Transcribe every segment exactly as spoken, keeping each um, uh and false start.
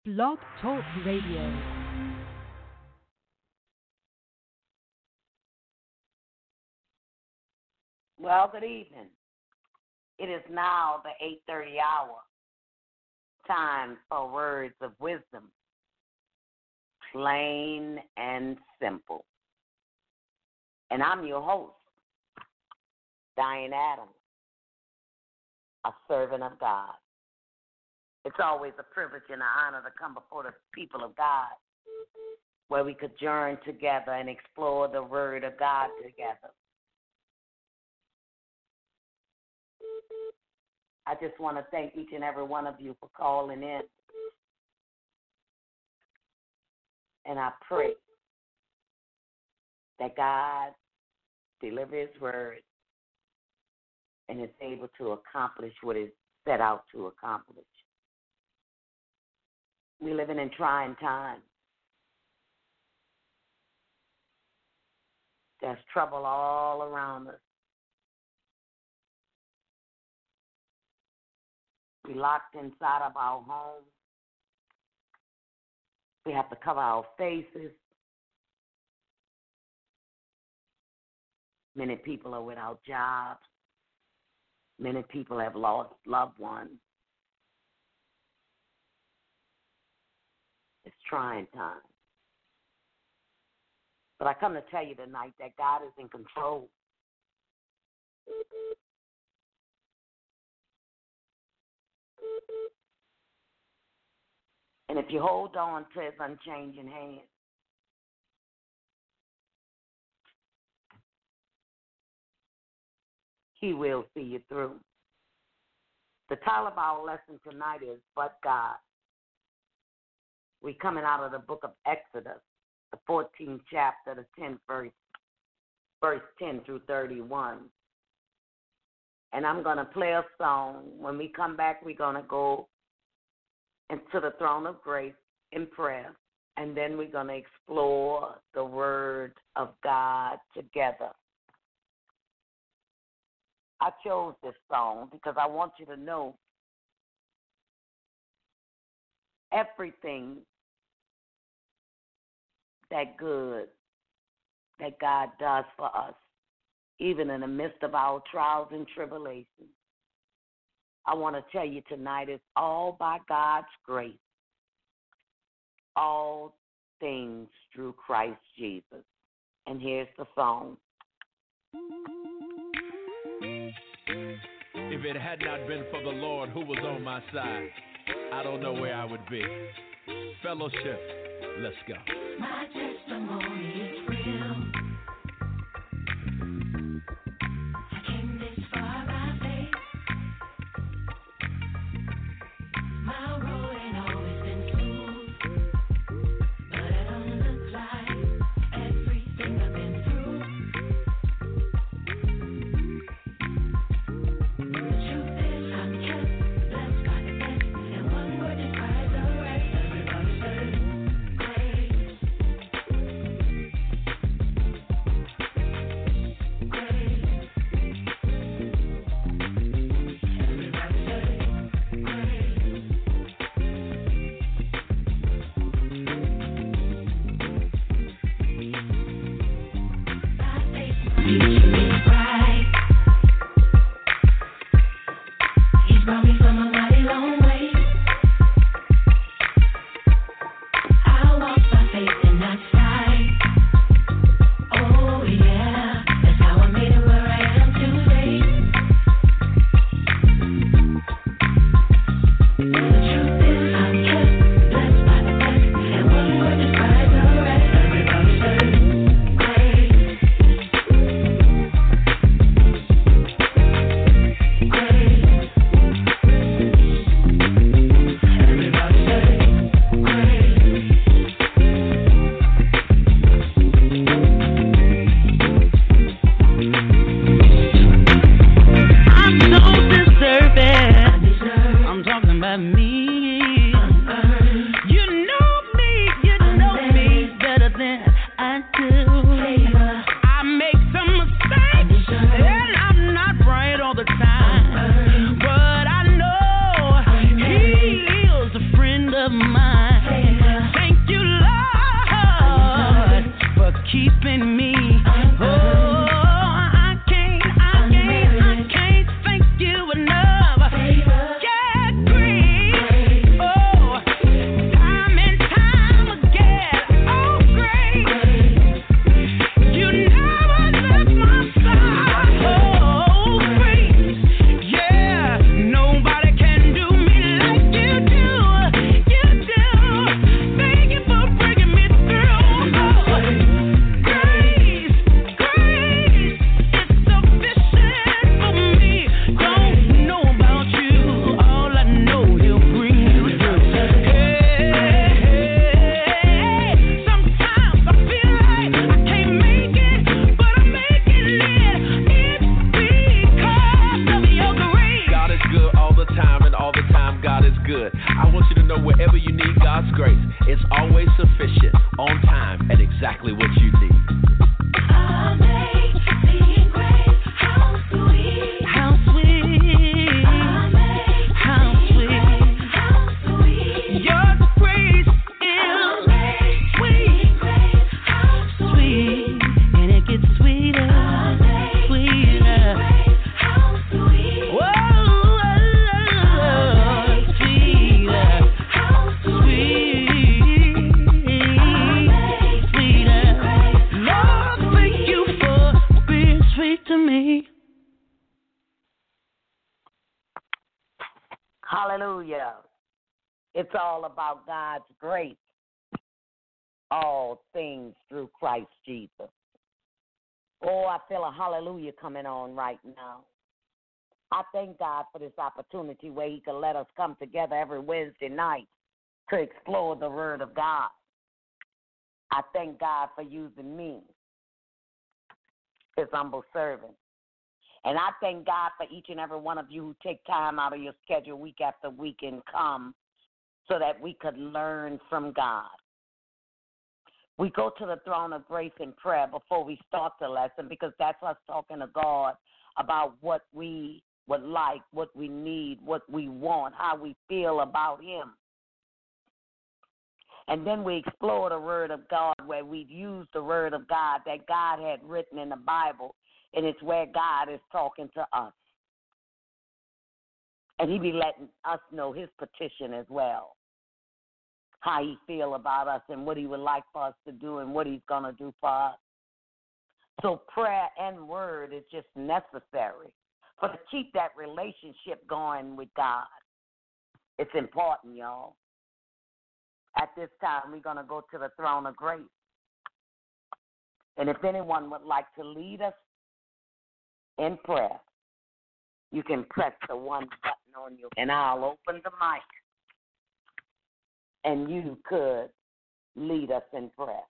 Blog Talk Radio. Well, good evening. It is now the eight thirty hour. Time for words of wisdom. Plain and simple. And I'm your host, Diane Adams, a servant of God. It's always a privilege and an honor to come before the people of God, where we could journey together and explore the word of God together. I just want to thank each and every one of you for calling in. And I pray that God deliver his word and is able to accomplish what it set out to accomplish. We're living in trying times. There's trouble all around us. We're locked inside of our homes. We have to cover our faces. Many people are without jobs. Many people have lost loved ones. It's trying times. But I come to tell you tonight that God is in control. And if you hold on to his unchanging hand, he will see you through. The title of our lesson tonight is But God. We're coming out of the book of Exodus, the fourteenth chapter, the tenth verse, verse ten through thirty-one. And I'm going to play a song. When we come back, we're going to go into the throne of grace in prayer, and then we're going to explore the word of God together. I chose this song because I want you to know everything that good that God does for us, even in the midst of our trials and tribulations. I want to tell you tonight, it's all by God's grace. All things through Christ Jesus. And here's the song. If it had not been for the Lord who was on my side, I don't know where I would be. Fellowship, let's go. My testimony is real. I came this far by faith. My road ain't always been smooth, but it don't look like everything I've been through. The truth is I'm kept, blessed by the best, and one word describes the rest. Everybody says grace. It's always sufficient, on time, and exactly what you need. Amazing grace, how sweet, how sweet, amazing how sweet, how sweet. Your grace is sweet, grace, how sweet, and it gets sweeter, sweeter. Grace, how sweet, whoa, sweeter, how sweet, sweeter. Lord, thank you for being sweet to me. Hallelujah. It's all about God's grace. All things through Christ Jesus. Oh, I feel a hallelujah coming on right now. I thank God for this opportunity where he can let us come together every Wednesday night to explore the Word of God. I thank God for using me, his humble servant. And I thank God for each and every one of you who take time out of your schedule week after week and come so that we could learn from God. We go to the throne of grace in prayer before we start the lesson because that's us talking to God about what we would like, what we need, what we want, how we feel about him. And then we explore the Word of God where we've used the Word of God that God had written in the Bible, and it's where God is talking to us. And he be letting us know his petition as well, how he feel about us and what he would like for us to do and what he's going to do for us. So prayer and word is just necessary for to keep that relationship going with God. It's important, y'all. At this time, we're going to go to the throne of grace. And if anyone would like to lead us in prayer, you can press the one button on you, and I'll open the mic, and you could lead us in prayer.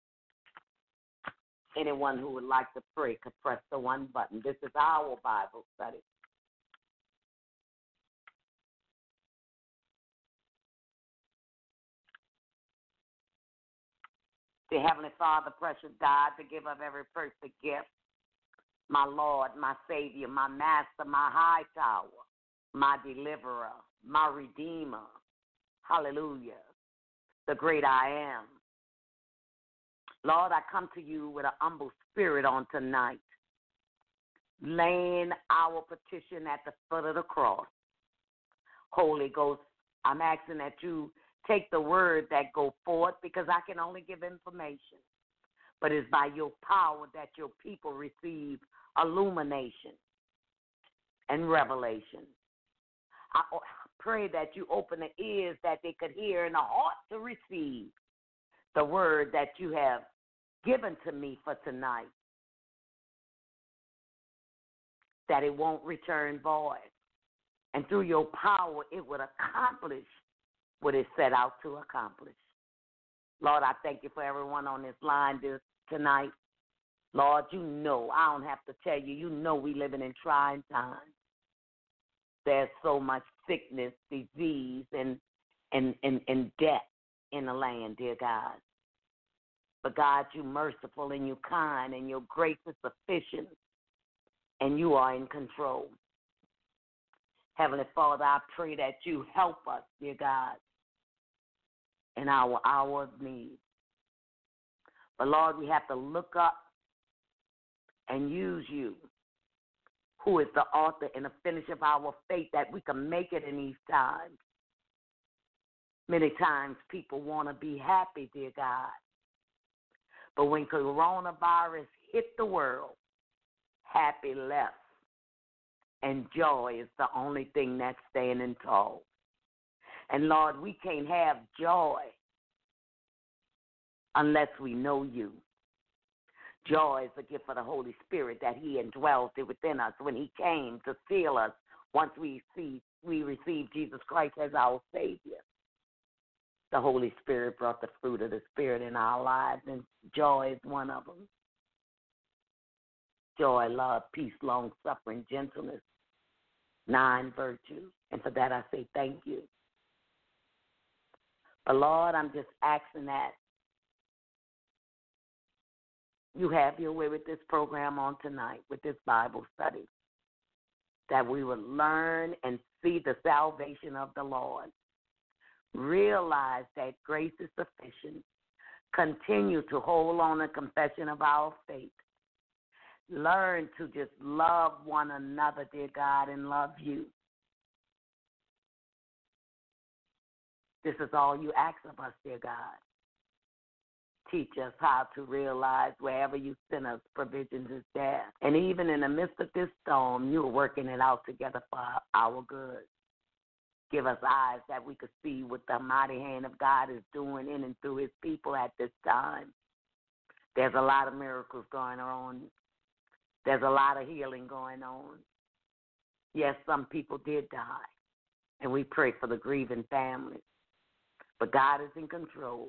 Anyone who would like to pray could press the one button. This is our Bible study. Dear Heavenly Father, precious God, to give of every perfect gift, my Lord, my Savior, my Master, my high tower, my deliverer, my Redeemer. Hallelujah. The great I am. Lord, I come to you with an humble spirit on tonight, laying our petition at the foot of the cross. Holy Ghost, I'm asking that you take the word that go forth because I can only give information. But it's by your power that your people receive illumination and revelation. I pray that you open the ears that they could hear and the heart to receive the word that you have given to me for tonight, that it won't return void. And through your power, it would accomplish what it set out to accomplish. Lord, I thank you for everyone on this line this, tonight. Lord, you know, I don't have to tell you, you know we living in trying times. There's so much sickness, disease, and, and, and, and death in the land, dear God. But God, you merciful and you kind, and your grace is sufficient, and you are in control. Heavenly Father, I pray that you help us, dear God, in our hour of need. But Lord, we have to look up and use you, who is the author and the finisher of our faith, that we can make it in these times. Many times people want to be happy, dear God. But when coronavirus hit the world, happy left. And joy is the only thing that's standing tall. And Lord, we can't have joy unless we know you. Joy is a gift of the Holy Spirit that he indwells it within us when he came to seal us once we see we receive Jesus Christ as our Savior. The Holy Spirit brought the fruit of the Spirit in our lives, and joy is one of them. Joy, love, peace, long-suffering, gentleness, nine virtues. And for that I say thank you. But, Lord, I'm just asking that you have your way with this program on tonight, with this Bible study, that we would learn and see the salvation of the Lord. Realize that grace is sufficient. Continue to hold on the confession of our faith. Learn to just love one another, dear God, and love you. This is all you ask of us, dear God. Teach us how to realize wherever you send us, provisions is there. And even in the midst of this storm, you are working it out together for our good. Give us eyes that we could see what the mighty hand of God is doing in and through his people at this time. There's a lot of miracles going on. There's a lot of healing going on. Yes, some people did die, and we pray for the grieving families. But God is in control,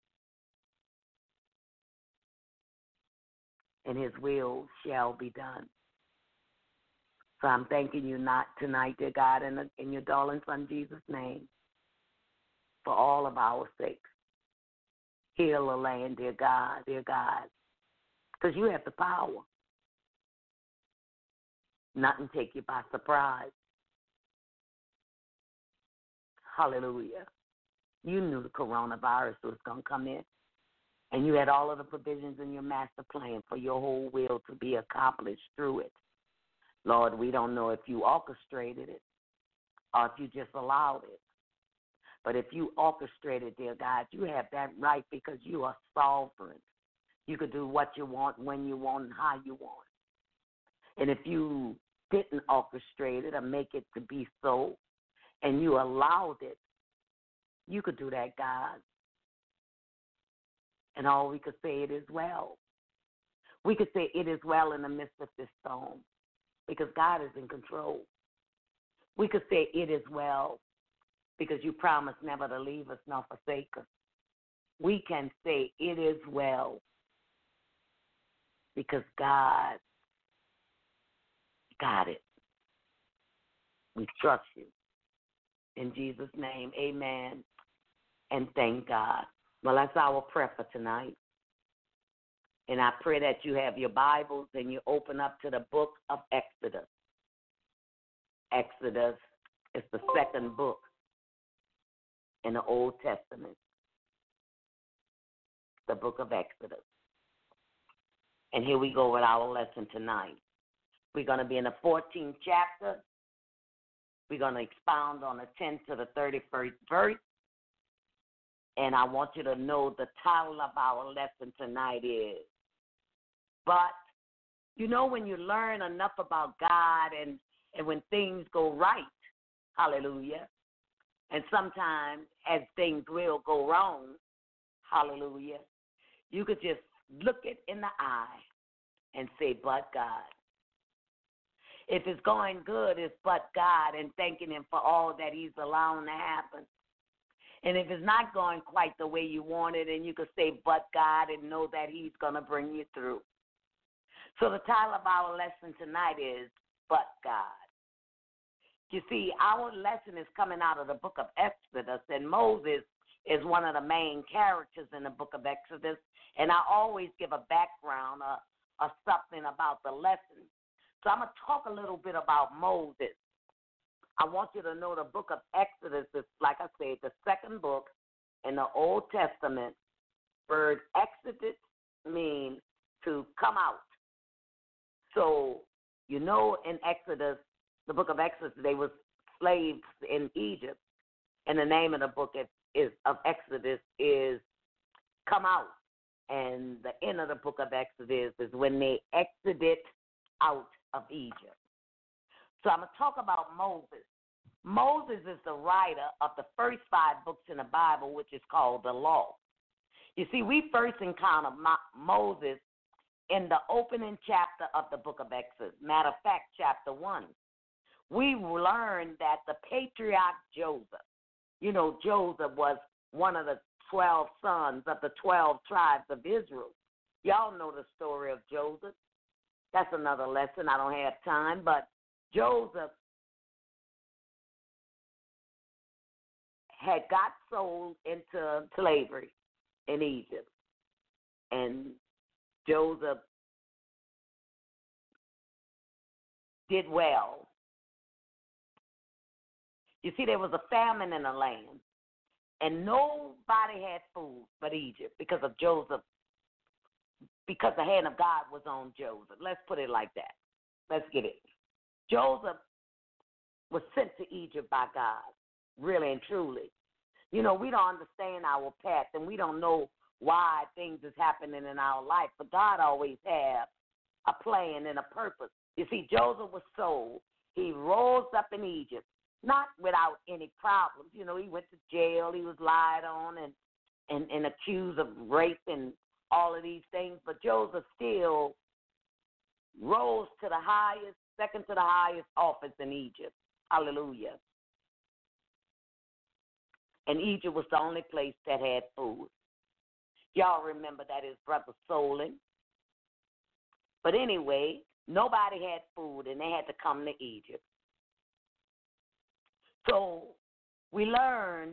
and his will shall be done. So I'm thanking you not tonight, dear God, in, the, in your darling son Jesus' name, for all of our sakes. Heal the land, dear God, dear God, because you have the power. Nothing take you by surprise. Hallelujah. You knew the coronavirus was going to come in, and you had all of the provisions in your master plan for your whole will to be accomplished through it. Lord, we don't know if you orchestrated it or if you just allowed it. But if you orchestrated, dear God, you have that right because you are sovereign. You could do what you want, when you want, and how you want. And if you didn't orchestrate it or make it to be so, and you allowed it, you could do that, God. And all we could say, it is well. We could say it is well in the midst of this storm because God is in control. We could say it is well because you promised never to leave us nor forsake us. We can say it is well because God got it. We trust you. In Jesus' name, amen, and thank God. Well, that's our prayer for tonight. And I pray that you have your Bibles and you open up to the book of Exodus. Exodus is the second book in the Old Testament, the book of Exodus. And here we go with our lesson tonight. We're going to be in the fourteenth chapter. We're going to expound on the tenth to the thirty-first verse. And I want you to know the title of our lesson tonight is, But, you know, when you learn enough about God and, and when things go right, hallelujah, and sometimes as things will go wrong, hallelujah, you could just look it in the eye and say, but God. If it's going good, it's but God, and thanking him for all that he's allowing to happen. And if it's not going quite the way you want it, and you could say, but God, and know that he's going to bring you through. So the title of our lesson tonight is, But God. You see, our lesson is coming out of the book of Exodus, and Moses is one of the main characters in the book of Exodus. And I always give a background or, or something about the lesson. So I'm going to talk a little bit about Moses. I want you to know the book of Exodus is, like I said, the second book in the Old Testament. Word Exodus means to come out. So, you know, in Exodus, the book of Exodus, they were slaves in Egypt. And the name of the book is, is of Exodus is Come Out. And the end of the book of Exodus is when they exited out of Egypt. So I'm going to talk about Moses. Moses is the writer of the first five books in the Bible, which is called the Law. You see, we first encounter Mo- Moses in the opening chapter of the book of Exodus. Matter of fact, chapter one. We learned that the patriarch Joseph, you know, Joseph was one of the twelve sons of the twelve tribes of Israel. Y'all know the story of Joseph. That's another lesson. I don't have time, but Joseph had got sold into slavery in Egypt. And Joseph did well. You see, there was a famine in the land, and nobody had food but Egypt because of Joseph, because the hand of God was on Joseph. Let's put it like that. Let's get it. Joseph was sent to Egypt by God, really and truly. You know, we don't understand our path, and we don't know why things is happening in our life, but God always has a plan and a purpose. You see, Joseph was sold. He rose up in Egypt, not without any problems. You know, he went to jail. He was lied on and, and, and accused of rape and all of these things, but Joseph still rose to the highest, second to the highest office in Egypt. Hallelujah. And Egypt was the only place that had food. Y'all remember that his brother sold him. But anyway, nobody had food, and they had to come to Egypt. So we learn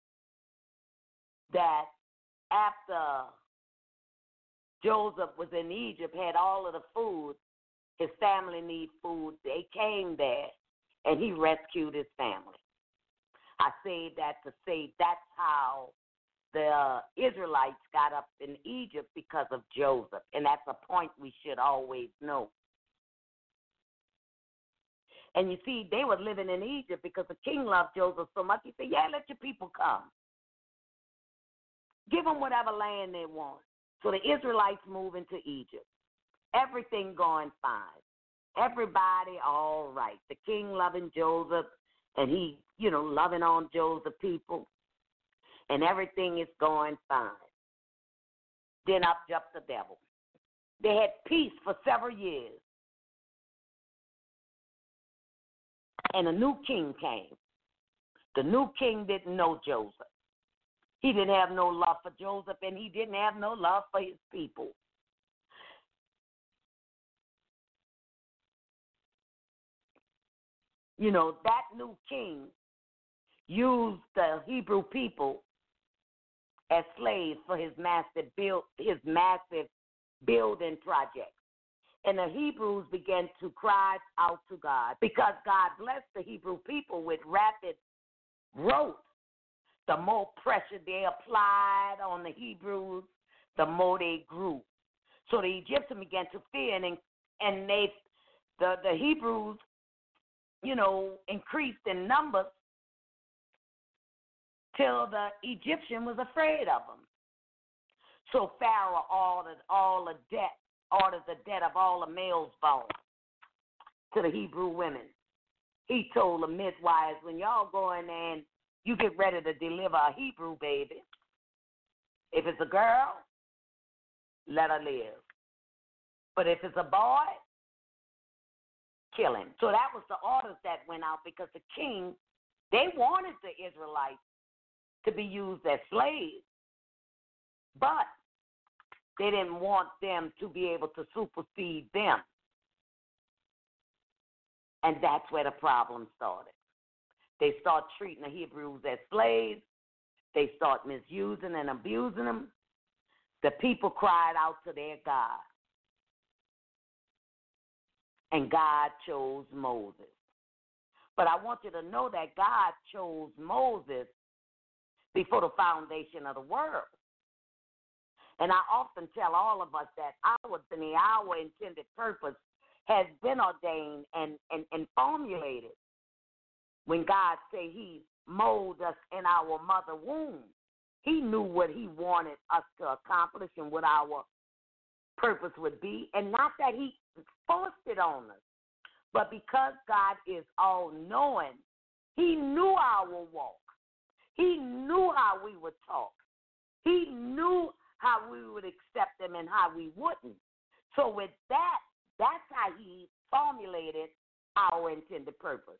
that after Joseph was in Egypt, had all of the food, his family need food, they came there, and he rescued his family. I say that to say that's how the Israelites got up in Egypt, because of Joseph, and that's a point we should always know. And you see, they were living in Egypt because the king loved Joseph so much. He said, yeah, let your people come. Give them whatever land they want. So the Israelites move into Egypt. Everything going fine. Everybody all right. The king loving Joseph, and he, you know, loving on Joseph people. And everything is going fine. Then up jumped the devil. They had peace for several years. And a new king came. The new king didn't know Joseph. He didn't have no love for Joseph, and he didn't have no love for his people. You know, that new king used the Hebrew people as slaves for his massive build, his massive building project. And the Hebrews began to cry out to God, because God blessed the Hebrew people with rapid growth. The more pressure they applied on the Hebrews, the more they grew. So the Egyptians began to fear, and and they, the the Hebrews, you know, increased in numbers till the Egyptian was afraid of them. So Pharaoh ordered all the debt, ordered the debt of all the males born to the Hebrew women. He told the midwives, when y'all go in there and you get ready to deliver a Hebrew baby, if it's a girl, let her live. But if it's a boy, kill him. So that was the orders that went out, because the king, they wanted the Israelites to be used as slaves, but they didn't want them to be able to supersede them. And that's where the problem started. They start treating the Hebrews as slaves. They start misusing and abusing them. The people cried out to their God. And God chose Moses. But I want you to know that God chose Moses before the foundation of the world. And I often tell all of us that our destiny, our intended purpose has been ordained and, and, and formulated. When God say he molded us in our mother womb, he knew what he wanted us to accomplish and what our purpose would be. And not that he forced it on us, but because God is all-knowing, he knew our walk. He knew how we would talk. He knew how we would accept him and how we wouldn't. So with that, that's how he formulated our intended purpose.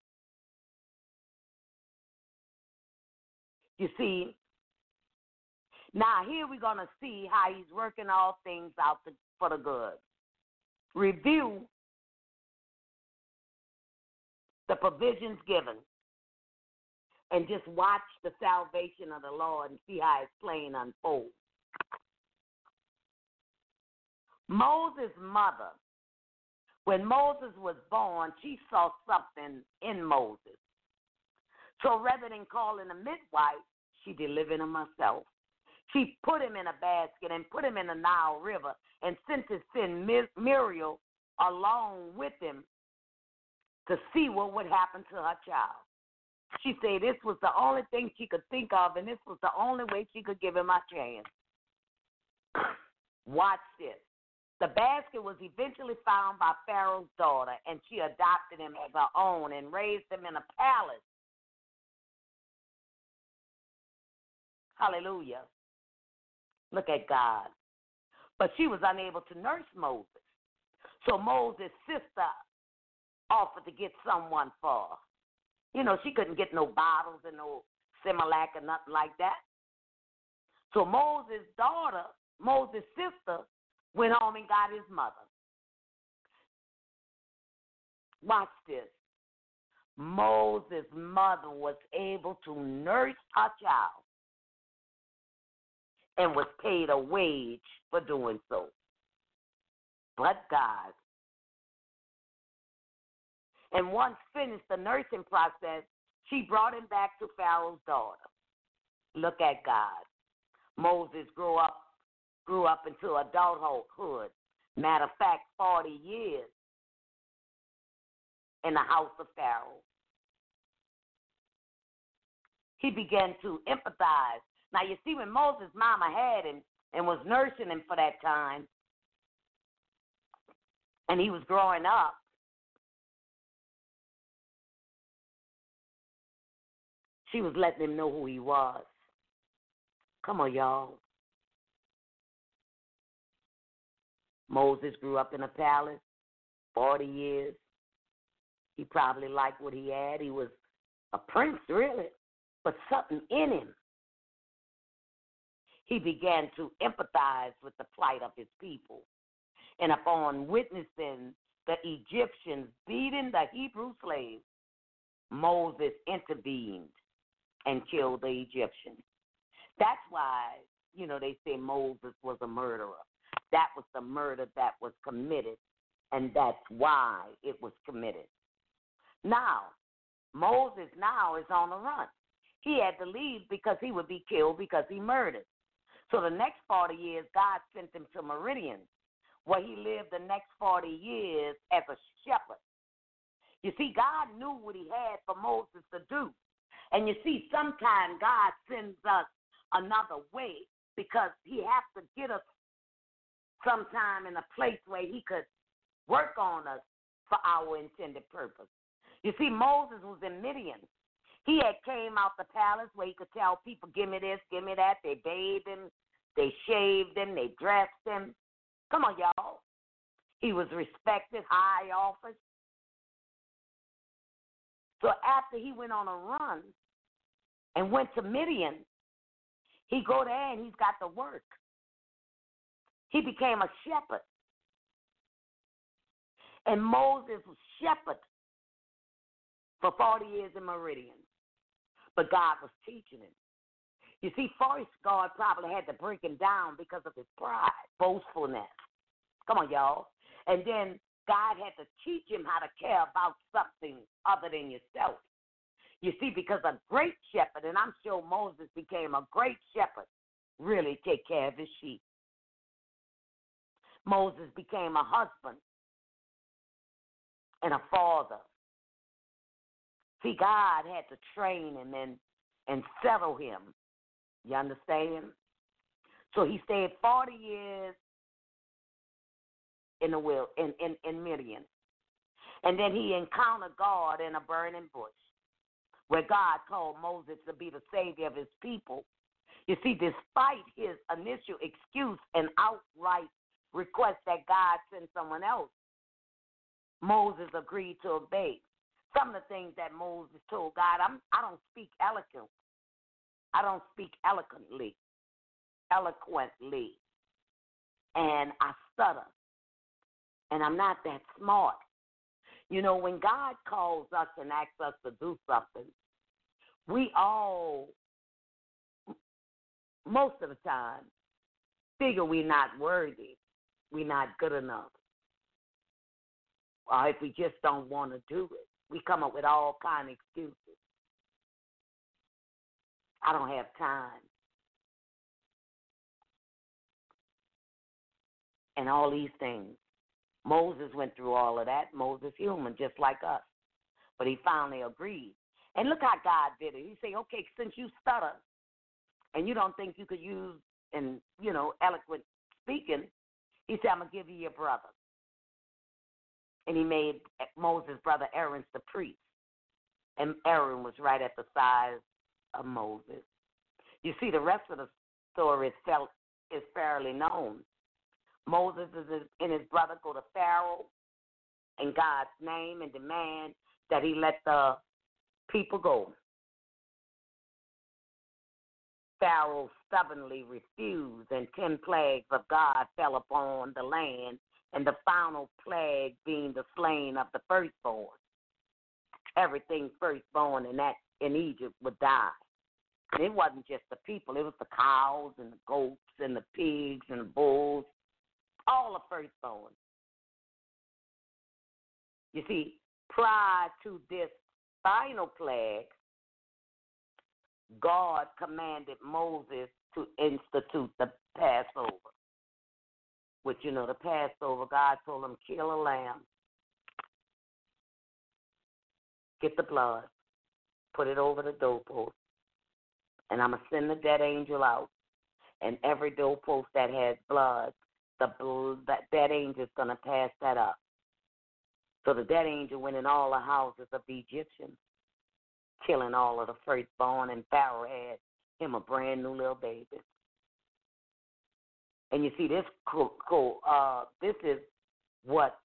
You see, now here we're going to see how he's working all things out to, for the good. Review the provisions given. and just watch the salvation of the Lord and see how it's playing unfold. Moses' mother, when Moses was born, she saw something in Moses. So rather than calling a midwife, she delivered him herself. She put him in a basket and put him in the Nile River and sent to send Miriam along with him to see what would happen to her child. She said this was the only thing she could think of, and this was the only way she could give him a chance. Watch this. The basket was eventually found by Pharaoh's daughter, and she adopted him as her own and raised him in a palace. Hallelujah. Look at God. But she was unable to nurse Moses. So Moses' sister offered to get someone for her. You know, she couldn't get no bottles and no Similac or nothing like that. So Moses' daughter, Moses' sister, went home and got his mother. Watch this. Moses' mother was able to nurse her child and was paid a wage for doing so. But God. And once finished the nursing process, she brought him back to Pharaoh's daughter. Look at God. Moses grew up, grew up into adulthood. Matter of fact, forty years in the house of Pharaoh. He began to empathize. Now, you see, when Moses' mama had him and was nursing him for that time, and he was growing up, she was letting him know who he was. Come on, y'all. Moses grew up in a palace, forty years. He probably liked what he had. He was a prince, really, but something in him. He began to empathize with the plight of his people. And upon witnessing the Egyptians beating the Hebrew slaves, Moses intervened and killed the Egyptians. That's why, you know, they say Moses was a murderer. That was the murder that was committed, and that's why it was committed. Now, Moses now is on the run. He had to leave because he would be killed because he murdered. So the next forty years, God sent him to Meridian, where he lived the next forty years as a shepherd. You see, God knew what he had for Moses to do. And you see, sometimes God sends us another way because he has to get us sometime in a place where he could work on us for our intended purpose. You see, Moses was in Midian. He had came out the palace where he could tell people, give me this, give me that. They bathed him, they shaved him, they dressed him. Come on, y'all. He was respected, high office. So after he went on a run and went to Midian, he go there and he's got to work. He became a shepherd. And Moses was shepherd for forty years in Meridian. But God was teaching him. You see, first God probably had to break him down because of his pride, boastfulness. Come on, y'all. And then God had to teach him how to care about something other than yourself. You see, because a great shepherd, and I'm sure Moses became a great shepherd, really take care of his sheep. Moses became a husband and a father. See, God had to train him and, and settle him. You understand? So he stayed forty years in the will in, in, in Midian. And then he encountered God in a burning bush, where God called Moses to be the savior of his people. You see, despite his initial excuse and outright request that God send someone else, Moses agreed to obey. Some of the things that Moses told God, I'm, I don't speak eloquent. I don't speak eloquently, eloquently, and I stutter, and I'm not that smart. You know, when God calls us and asks us to do something, we all, most of the time, figure we're not worthy, we're not good enough, or if we just don't want to do it. We come up with all kind of excuses. I don't have time. And all these things. Moses went through all of that. Moses human, just like us. But he finally agreed. And look how God did it. He said, okay, since you stutter and you don't think you could use, and you know, eloquent speaking, he said, I'm going to give you your brother. And he made Moses' brother Aaron the priest. And Aaron was right at the size of Moses. You see, the rest of the story is, felt, is fairly known. Moses and his brother go to Pharaoh in God's name and demand that he let the people go. Pharaoh stubbornly refused, and ten plagues of God fell upon the land, and the final plague being the slaying of the firstborn. Everything firstborn in that in Egypt would die. And it wasn't just the people, it was the cows and the goats and the pigs and the bulls, all the firstborn. You see, prior to this final plague, God commanded Moses to institute the Passover. Which, you know, the Passover, God told him, kill a lamb, get the blood, put it over the doorpost, and I'm going to send the dead angel out, and every doorpost that has blood, the blood, that dead angel is going to pass that up. So the dead angel went in all the houses of the Egyptians, killing all of the firstborn, and Pharaoh had him a brand new little baby. And you see, this co- co- uh, this is what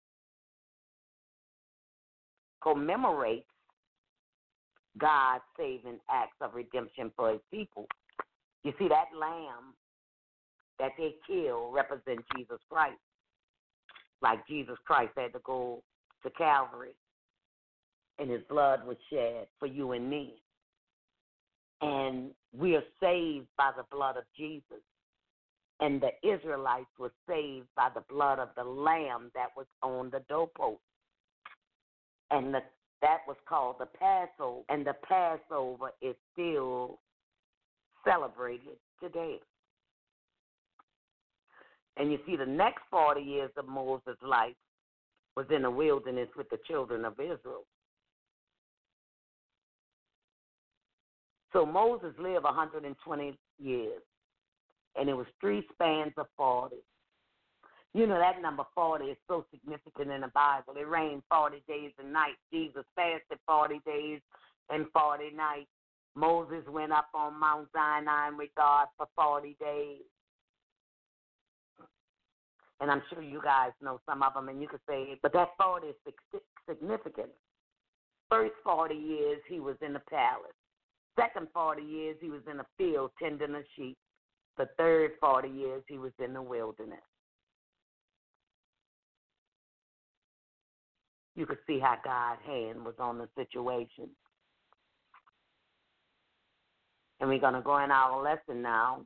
commemorates God's saving acts of redemption for his people. You see, that lamb that they kill represents Jesus Christ. Like Jesus Christ had to go to Calvary, and his blood was shed for you and me. And we are saved by the blood of Jesus. And the Israelites were saved by the blood of the lamb that was on the doorpost. And the, that was called the Passover. And the Passover is still celebrated today. And you see, the next forty years of Moses' life was in the wilderness with the children of Israel. So Moses lived one hundred twenty years. And it was three spans of forty. You know, that number forty is so significant in the Bible. It rained forty days and nights. Jesus fasted forty days and forty nights. Moses went up on Mount Sinai with God for forty days. And I'm sure you guys know some of them, and you could say, but that forty is significant. First forty years, he was in the palace. Second forty years, he was in the field tending the sheep. The third forty years, he was in the wilderness. You could see how God's hand was on the situation. And we're going to go in our lesson now.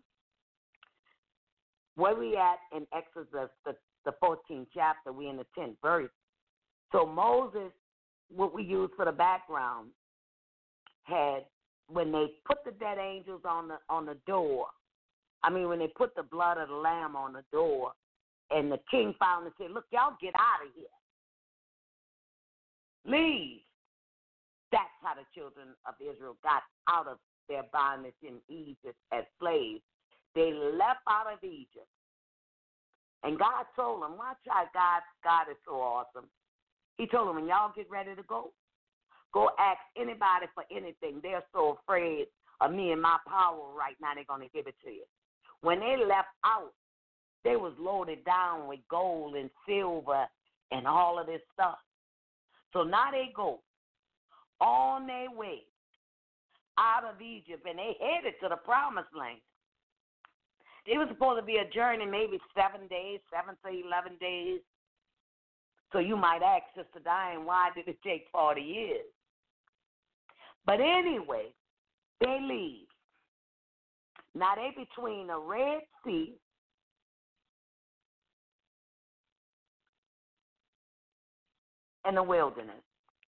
Where we at in Exodus, the, the fourteenth chapter, we in the tenth verse. So Moses, what we use for the background, had, when they put the dead angels on the on the door, I mean, when they put the blood of the lamb on the door, and the king finally said, look, y'all get out of here. Leave. That's how the children of Israel got out of their bondage in Egypt as slaves. They left out of Egypt. And God told them, watch how God, God is so awesome. He told them, when y'all get ready to go, go ask anybody for anything. They're so afraid of me and my power right now, they're going to give it to you. When they left out, they was loaded down with gold and silver and all of this stuff. So now they go on their way out of Egypt, and they headed to the promised land. It was supposed to be a journey, maybe seven days, seven to eleven days. So you might ask, Sister Diane, why did it take forty years? But anyway, They leave. Now they between the Red Sea and the wilderness.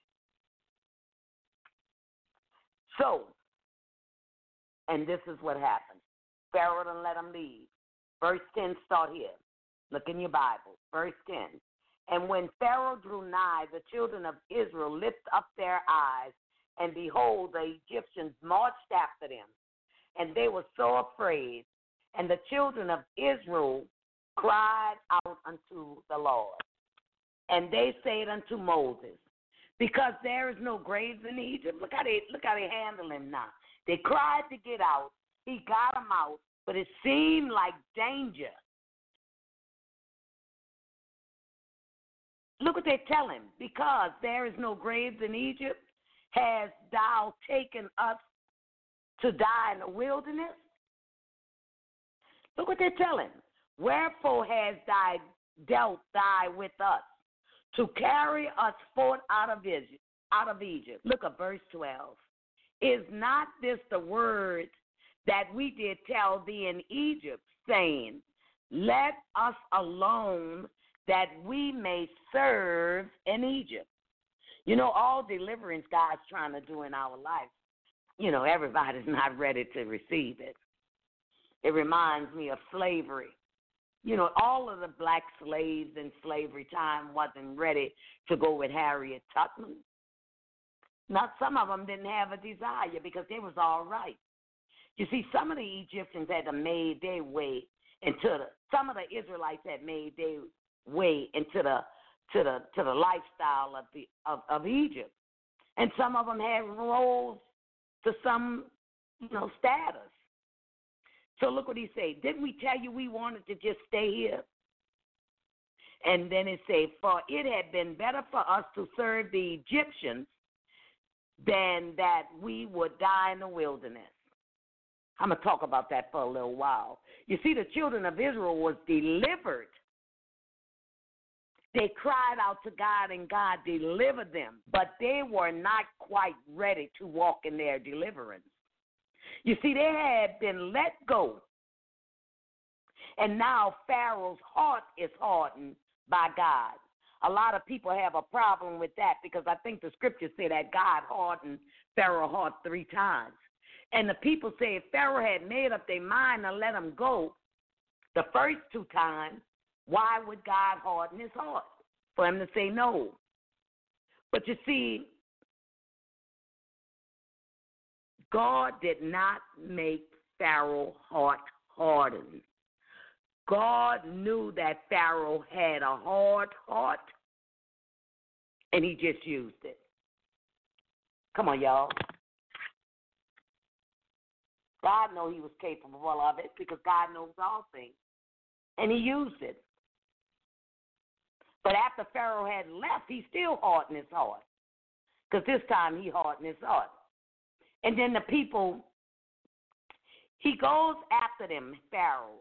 So, and this is what happened. Pharaoh done let them leave. Verse ten start here. Look in your Bible. Verse ten. And when Pharaoh drew nigh, the children of Israel lifted up their eyes, and behold, the Egyptians marched after them. And they were so afraid. And the children of Israel cried out unto the Lord. And they said unto Moses, because there is no graves in Egypt. Look how they look how they handle him now. They cried to get out. He got them out, but it seemed like danger. Look what they tell him. Because there is no graves in Egypt, hast thou taken us to die in the wilderness? Look what they tell him. Wherefore hast thou dealt thy with us, to carry us forth out of Egypt? Out of Egypt. Look at verse twelve. Is not this the word that we did tell thee in Egypt, saying, let us alone that we may serve in Egypt? You know, all deliverance God's trying to do in our life, you know, everybody's not ready to receive it. It reminds me of slavery. You know, all of the black slaves in slavery time wasn't ready to go with Harriet Tubman. Not some of them didn't have a desire because they was all right. You see, some of the Egyptians had made their way into the, some of the Israelites had made their way into the to the to the lifestyle of the of, of Egypt, and some of them had rose to some, you know, status. So look what he said. Didn't we tell you we wanted to just stay here? And then it said, for it had been better for us to serve the Egyptians than that we would die in the wilderness. I'm going to talk about that for a little while. You see, the children of Israel was delivered. They cried out to God, and God delivered them, but they were not quite ready to walk in their deliverance. You see, they had been let go, and now Pharaoh's heart is hardened by God. A lot of people have a problem with that because I think the scriptures say that God hardened Pharaoh's heart three times. And the people say if Pharaoh had made up their mind to let him go the first two times, why would God harden his heart for him to say no? But you see, God did not make Pharaoh's heart harden. God knew that Pharaoh had a hard heart, and he just used it. Come on, y'all. God knew he was capable of it because God knows all things, and he used it. But after Pharaoh had left, he still hardened his heart because this time he hardened his heart. And then the people, he goes after them, Pharaoh,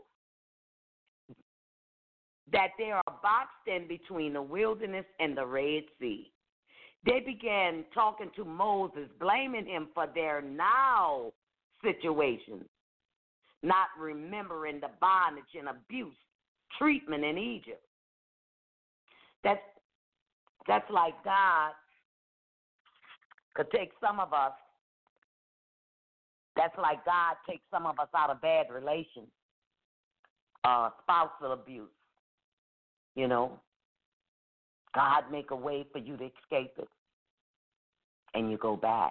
that they are boxed in between the wilderness and the Red Sea. They began talking to Moses, blaming him for their now situation, not remembering the bondage and abuse treatment in Egypt. That's, that's like God could take some of us, that's like God takes some of us out of bad relations, uh, spousal abuse. You know, God make a way for you to escape it, and you go back.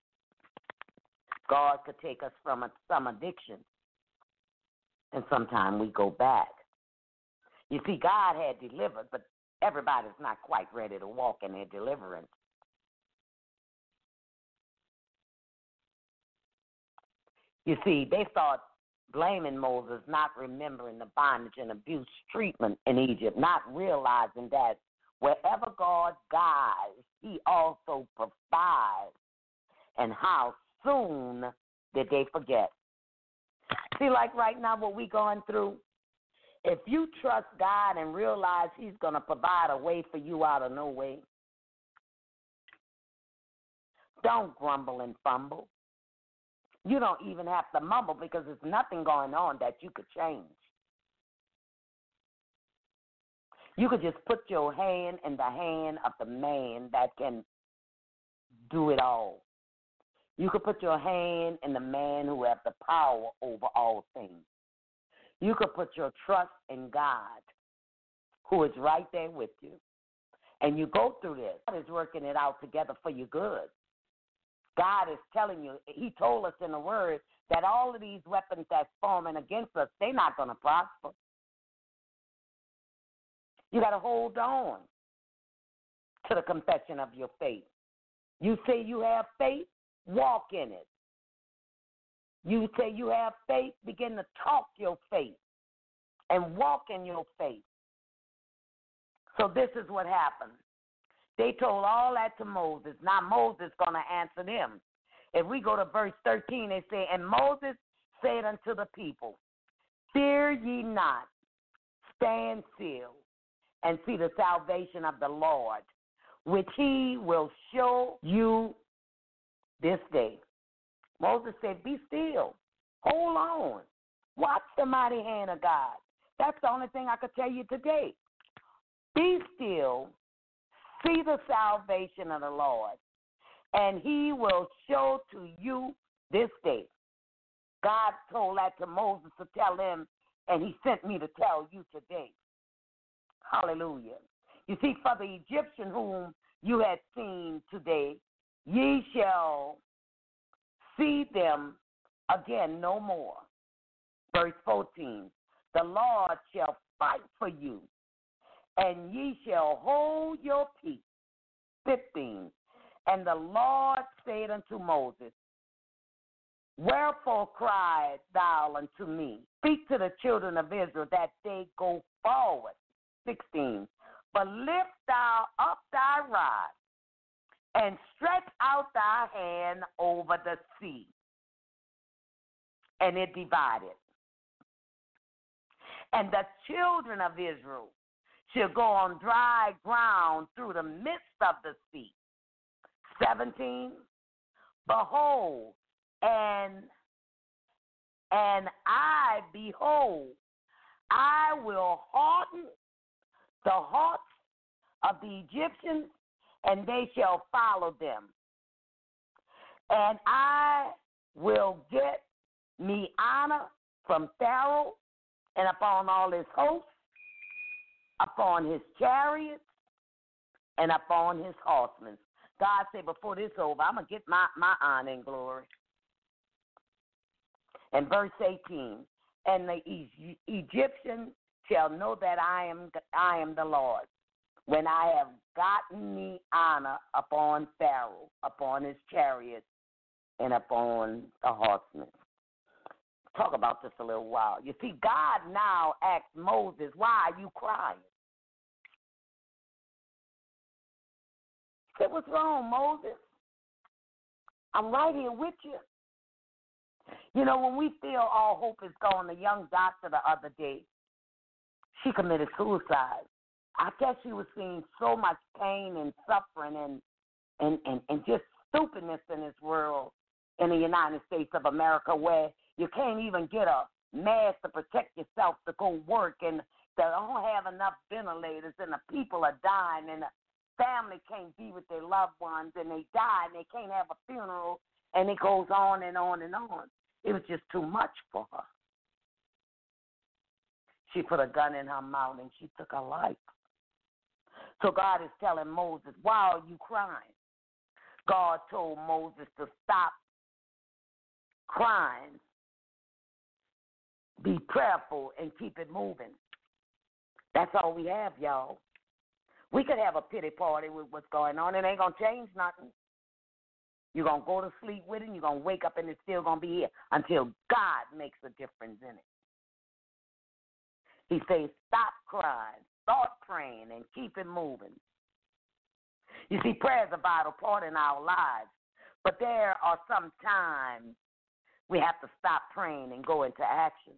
God could take us from a, some addiction, and sometimes we go back. You see, God had delivered, but everybody's not quite ready to walk in their deliverance. You see, they start blaming Moses, not remembering the bondage and abuse treatment in Egypt, not realizing that wherever God guides, he also provides. And how soon did they forget? See, like right now what we're going through, if you trust God and realize he's going to provide a way for you out of no way, don't grumble and fumble. You don't even have to mumble because there's nothing going on that you could change. You could just put your hand in the hand of the man that can do it all. You could put your hand in the man who has the power over all things. You could put your trust in God, who is right there with you. And you go through this. God is working it out together for your good. God is telling you, he told us in the word that all of these weapons that's forming against us, they're not going to prosper. You got to hold on to the confession of your faith. You say you have faith, walk in it. You say you have faith, begin to talk your faith and walk in your faith. So this is what happened. They told all that to Moses. Now Moses going to answer them. If we go to verse thirteen, they say, and Moses said unto the people, fear ye not, stand still, and see the salvation of the Lord, which he will show you this day. Moses said, be still. Hold on. Watch the mighty hand of God. That's the only thing I could tell you today. Be still. See the salvation of the Lord, and he will show to you this day. God told that to Moses to tell him, and he sent me to tell you today. Hallelujah. You see, for the Egyptian whom you had seen today, ye shall see them again no more. Verse fourteen, the Lord shall fight for you, and ye shall hold your peace. fifteen, and the Lord said unto Moses, wherefore cried thou unto me? Speak to the children of Israel that they go forward. sixteen, but lift thou up thy rod, and stretch out thy hand over the sea, and it divided. And the children of Israel shall go on dry ground through the midst of the sea. seventeen, behold, and and I, behold, I will harden the hearts of the Egyptians, and they shall follow them. And I will get me honor from Pharaoh and upon all his hosts, upon his chariots, and upon his horsemen. God said, before this is over, I'm going to get my, my honor and glory. And verse eighteen, and the e- Egyptians shall know that I am I am the Lord, when I have gotten me honor upon Pharaoh, upon his chariots, and upon the horsemen. Talk about this a little while. You see, God now asked Moses, why are you crying? He said, what's wrong, Moses? I'm right here with you. You know, when we feel all hope is gone, the young doctor the other day, she committed suicide. I guess she was seeing so much pain and suffering and, and, and, and just stupidness in this world in the United States of America, where you can't even get a mask to protect yourself to go work, and they don't have enough ventilators, and the people are dying, and the family can't be with their loved ones, and they die, and they can't have a funeral, and it goes on and on and on. It was just too much for her. She put a gun in her mouth, and she took her life. So God is telling Moses, why are you crying? God told Moses to stop crying, be prayerful, and keep it moving. That's all we have, y'all. We could have a pity party with what's going on. It ain't going to change nothing. You're going to go to sleep with it, and you're going to wake up, and it's still going to be here until God makes a difference in it. He says, stop crying, start praying, and keep it moving. You see, prayer is a vital part in our lives, but there are some times we have to stop praying and go into action.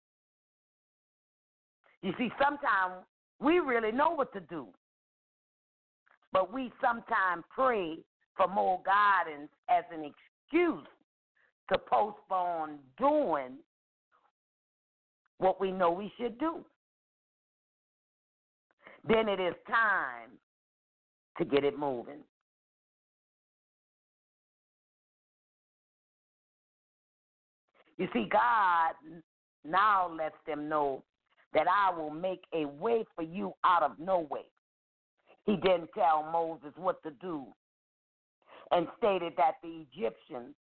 You see, sometimes we really know what to do, but we sometimes pray for more guidance as an excuse to postpone doing what we know we should do. Then it is time to get it moving. You see, God now lets them know that I will make a way for you out of no way. He didn't tell Moses what to do and stated that the Egyptians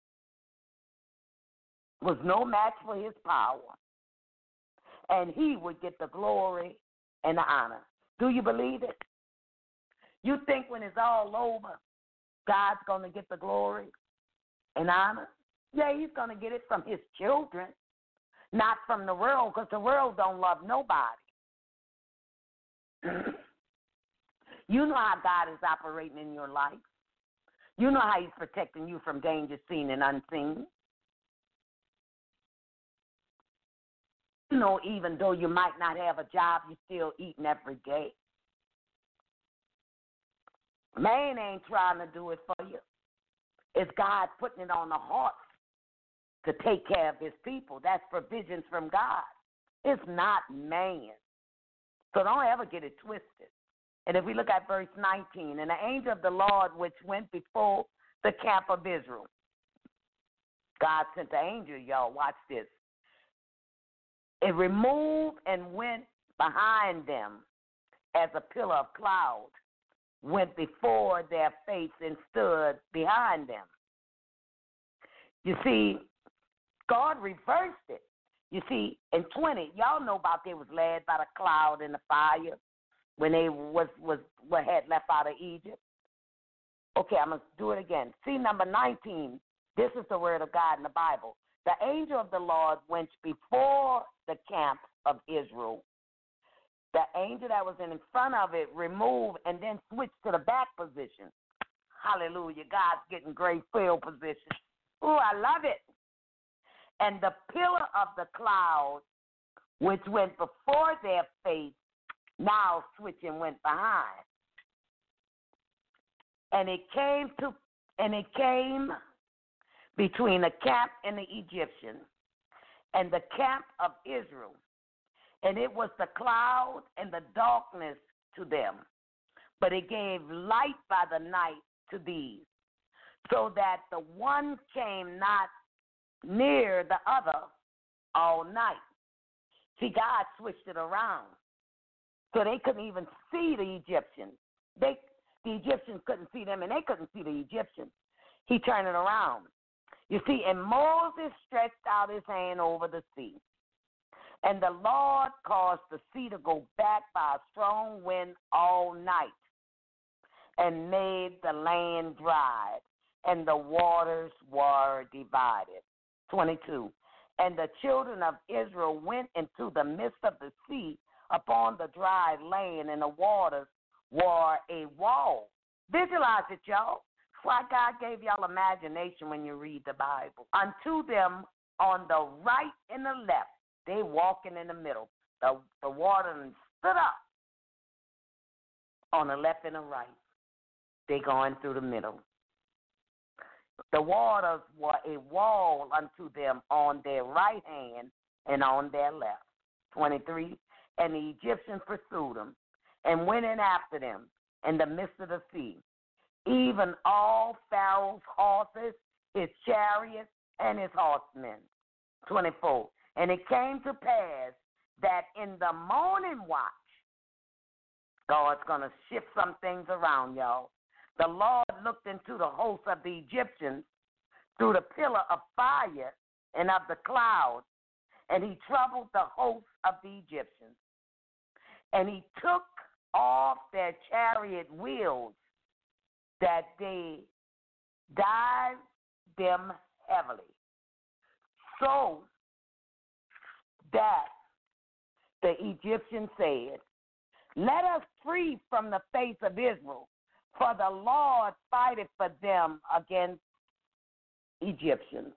was no match for his power, and he would get the glory and the honor. Do you believe it? You think when it's all over, God's going to get the glory and honor? Yeah, he's going to get it from his children, not from the world, because the world don't love nobody. You know how God is operating in your life. You know how he's protecting you from danger seen and unseen. You know, even though you might not have a job, you're still eating every day. Man ain't trying to do it for you. It's God putting it on the heart to take care of his people. That's provisions from God. It's not man. So don't ever get it twisted. And if we look at verse nineteen, and the angel of the Lord which went before the camp of Israel. God sent the angel, y'all. Watch this. It removed and went behind them as a pillar of cloud, went before their face and stood behind them. You see, God reversed it. You see, in twenty, y'all know about they was led by the cloud and the fire when they was was what had left out of Egypt. Okay, I'm gonna do it again. See, number nineteen. This is the word of God in the Bible. The angel of the Lord went before the camp of Israel. The angel that was in front of it removed and then switched to the back position. Hallelujah. God's getting great field position. Ooh, I love it. And the pillar of the cloud, which went before their face, now switched and went behind. And it came to, and it came between the camp and the Egyptian and the camp of Israel. And it was the cloud and the darkness to them, but it gave light by the night to these, so that the one came not near the other all night. See, God switched it around, so they couldn't even see the Egyptians. They, the Egyptians couldn't see them, and they couldn't see the Egyptians. He turned it around. You see, and Moses stretched out his hand over the sea. And the Lord caused the sea to go back by a strong wind all night and made the land dry, and the waters were divided. twenty-two. And the children of Israel went into the midst of the sea upon the dry land, and the waters were a wall. Visualize it, y'all. Why God gave y'all imagination when you read the Bible. Unto them on the right and the left, they walking in the middle. The, the water stood up on the left and the right. They going through the middle. The waters were a wall unto them on their right hand and on their left. twenty-three. And the Egyptians pursued them and went in after them in the midst of the sea, even all Pharaoh's horses, his chariots, and his horsemen. twenty-four. And it came to pass that in the morning watch, God's going to shift some things around, y'all. The Lord looked into the host of the Egyptians through the pillar of fire and of the cloud, and he troubled the host of the Egyptians. And he took off their chariot wheels, that they dived them heavily, so that the Egyptians said, let us flee from the face of Israel, for the Lord fighteth for them against Egyptians.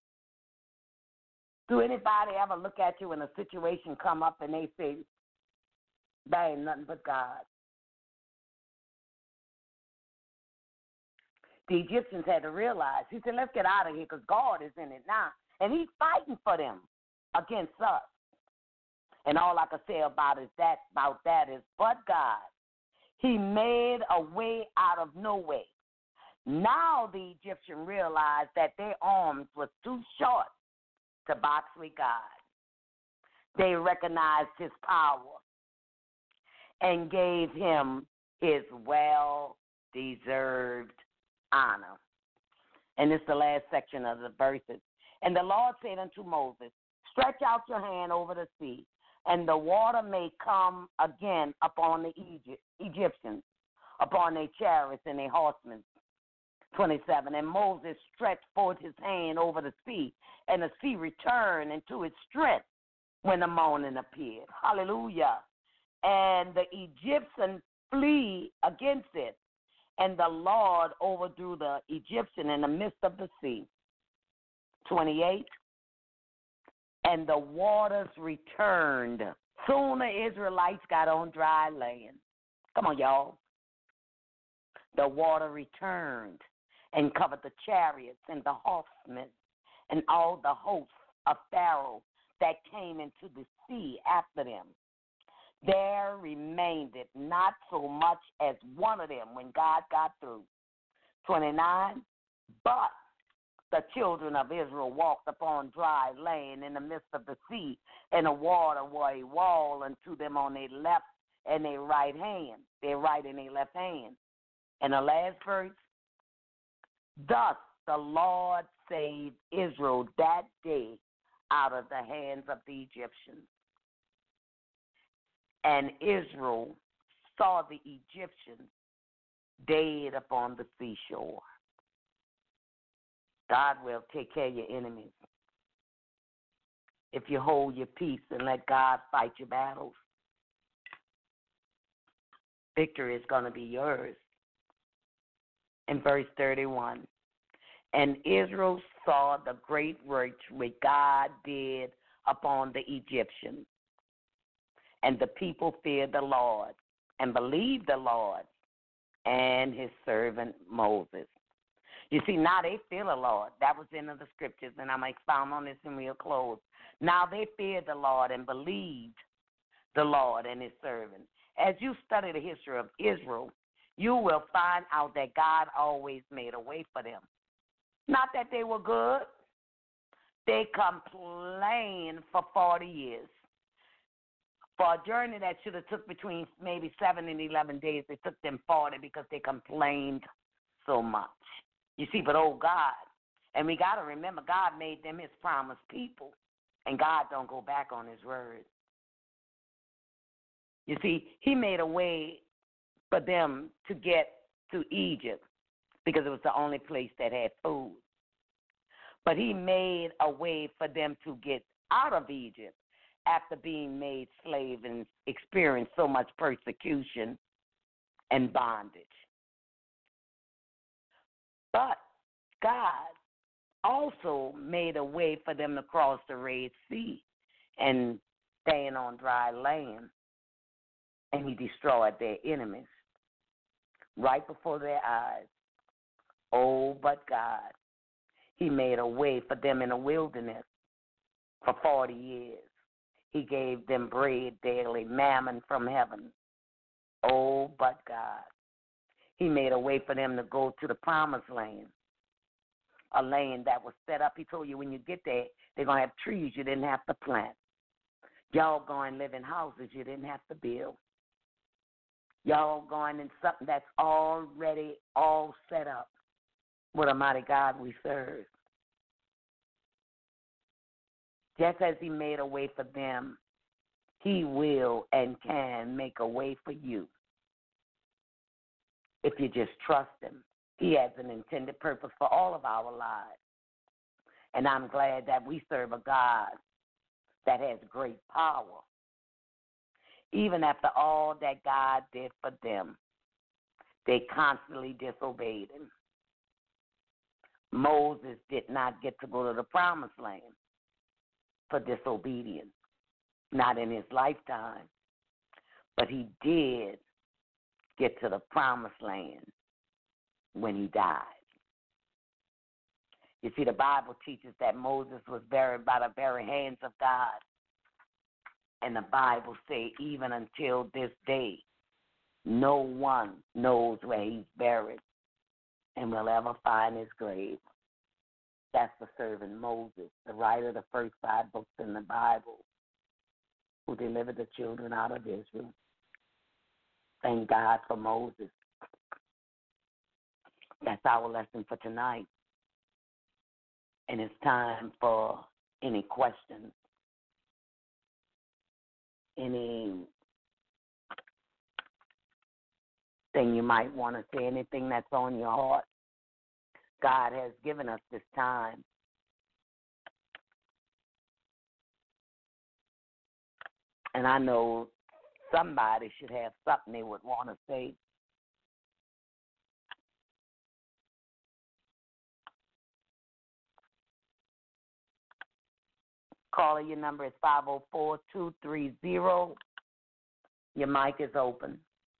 Do anybody ever look at you when a situation come up and they say, that ain't nothing but God? the Egyptians had to realize. He said, let's get out of here because God is in it now. And he's fighting for them against us. And all I can say about is that about that is, but God, he made a way out of no way. Now the Egyptian realized that their arms were too short to box with God. They recognized his power and gave him his well-deserved honor. And this is the last section of the verses. And the Lord said unto Moses, stretch out your hand over the sea, and the water may come again upon the Egypt, Egyptians, upon their chariots and their horsemen. twenty-seven, and Moses stretched forth his hand over the sea, and the sea returned into its strength when the morning appeared. Hallelujah. And the Egyptians flee against it, and the Lord overthrew the Egyptian in the midst of the sea. twenty-eight, and the waters returned. Soon the Israelites got on dry land. Come on, y'all. The water returned and covered the chariots and the horsemen and all the hosts of Pharaoh that came into the sea after them. There remained it not so much as one of them when God got through. twenty-nine, but the children of Israel walked upon dry land in the midst of the sea, and the water was a wall unto them on their left and their right hand, their right and their left hand. And the last verse, thus the Lord saved Israel that day out of the hands of the Egyptians. And Israel saw the Egyptians dead upon the seashore. God will take care of your enemies if you hold your peace and let God fight your battles. Victory is going to be yours. In verse thirty-one, and Israel saw the great works which God did upon the Egyptians. And the people feared the Lord and believed the Lord and his servant Moses. You see, now they fear the Lord. That was in the scriptures, and I'm going to expound on this and we'll close. Now they feared the Lord and believed the Lord and his servant. As you study the history of Israel, you will find out that God always made a way for them. Not that they were good. They complained for forty years. For a journey that should have took between maybe seven and eleven days, it took them forty because they complained so much. You see, but oh God, and we got to remember, God made them his promised people, and God don't go back on his word. You see, he made a way for them to get to Egypt because it was the only place that had food. But he made a way for them to get out of Egypt after being made slave and experienced so much persecution and bondage. But God also made a way for them to cross the Red Sea and stand on dry land, and he destroyed their enemies right before their eyes. Oh, but God, he made a way for them in the wilderness for forty years. He gave them bread daily, mammon from heaven. Oh, but God, he made a way for them to go to the promised land, a land that was set up. He told you when you get there, they're going to have trees you didn't have to plant. Y'all going to live in houses you didn't have to build. Y'all going in something that's already all set up. What a mighty God we serve. Just as he made a way for them, he will and can make a way for you. If you just trust him. He has an intended purpose for all of our lives. And I'm glad that we serve a God that has great power. Even after all that God did for them, they constantly disobeyed him. Moses did not get to go to the promised land for disobedience, not in his lifetime, but he did get to the promised land when he died. You see, the Bible teaches that Moses was buried by the very hands of God. And the Bible says even until this day, no one knows where he's buried and will ever find his grave. That's the servant Moses, the writer of the first five books in the Bible, who delivered the children out of Israel. Thank God for Moses. That's our lesson for tonight. And it's time for any questions, any thing you might want to say, anything that's on your heart. God has given us this time. And I know somebody should have something they would want to say. Caller, your number is five oh four, two three zero. Your mic is open.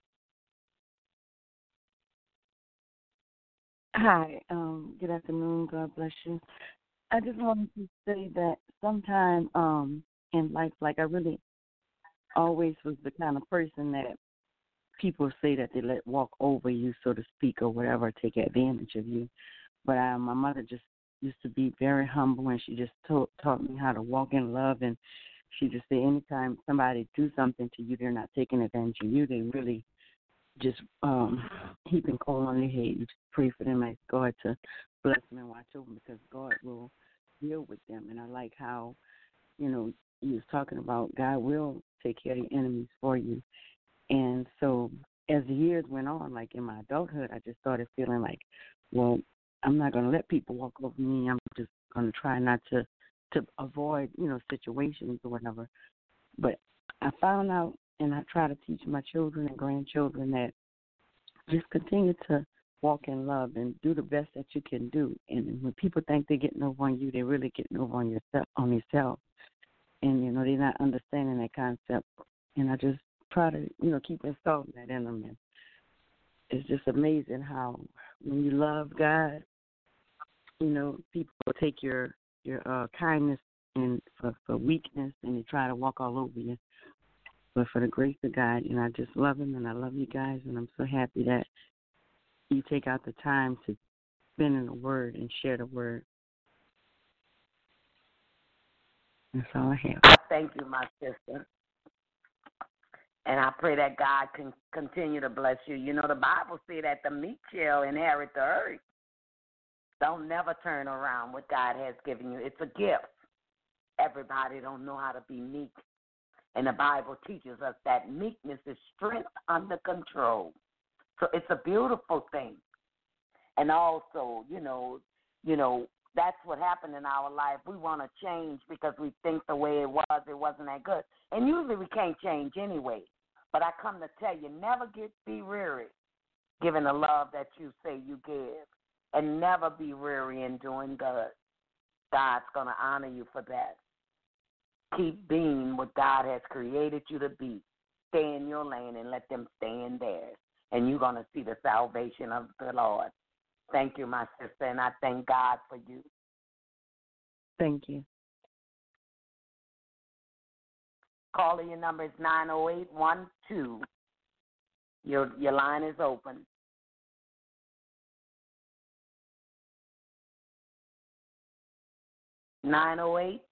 Hi, um, good afternoon. God bless you. I just wanted to say that sometime um, in life, like I really always was the kind of person that people say that they let walk over you, so to speak, or whatever, take advantage of you. But uh, my mother just used to be very humble, and she just taught, taught me how to walk in love. And she just said anytime somebody do something to you, they're not taking advantage of you. They really just um, heaping coal on their head. You just pray for them, ask God to bless them and watch over them, because God will deal with them. And I like how, you know, you was talking about God will take care of your enemies for you. And so as the years went on, like in my adulthood, I just started feeling like, well, I'm not going to let people walk over me. I'm just going to try not to, to avoid, you know, situations or whatever. But I found out, and I try to teach my children and grandchildren, that just continue to walk in love and do the best that you can do. And when people think they're getting over on you, they're really getting over on yourself, on yourself. And, you know, they're not understanding that concept. And I just try to, you know, keep installing that in them. And it's just amazing how when you love God, you know, people will take your your uh, kindness and for, for weakness, and they try to walk all over you. But for the grace of God, and I just love him, and I love you guys, and I'm so happy that you take out the time to spend in the Word and share the Word. That's all I have. I thank you, my sister. And I pray that God can continue to bless you. You know, the Bible says that the meek shall inherit the earth. Don't never turn around what God has given you. It's a gift. Everybody don't know how to be meek. And the Bible teaches us that meekness is strength under control. So it's a beautiful thing. And also, you know, you know, that's what happened in our life. We want to change because we think the way it was, it wasn't that good. And usually we can't change anyway. But I come to tell you, never get be weary giving the love that you say you give. And never be weary in doing good. God's going to honor you for that. Keep being what God has created you to be. Stay in your lane and let them stay in theirs. And you're going to see the salvation of the Lord. Thank you, my sister, and I thank God for you. Thank you. Caller, your number is nine oh eight one two. Your, your line is open. nine oh eight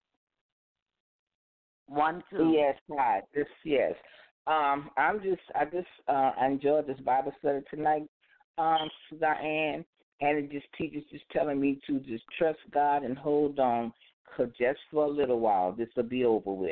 one two. Yes, hi. This yes. Um, I'm just I just uh enjoyed this Bible study tonight, um, Diane, and it just teaches just telling me to just trust God and hold on, 'cause just for a little while this will be over with.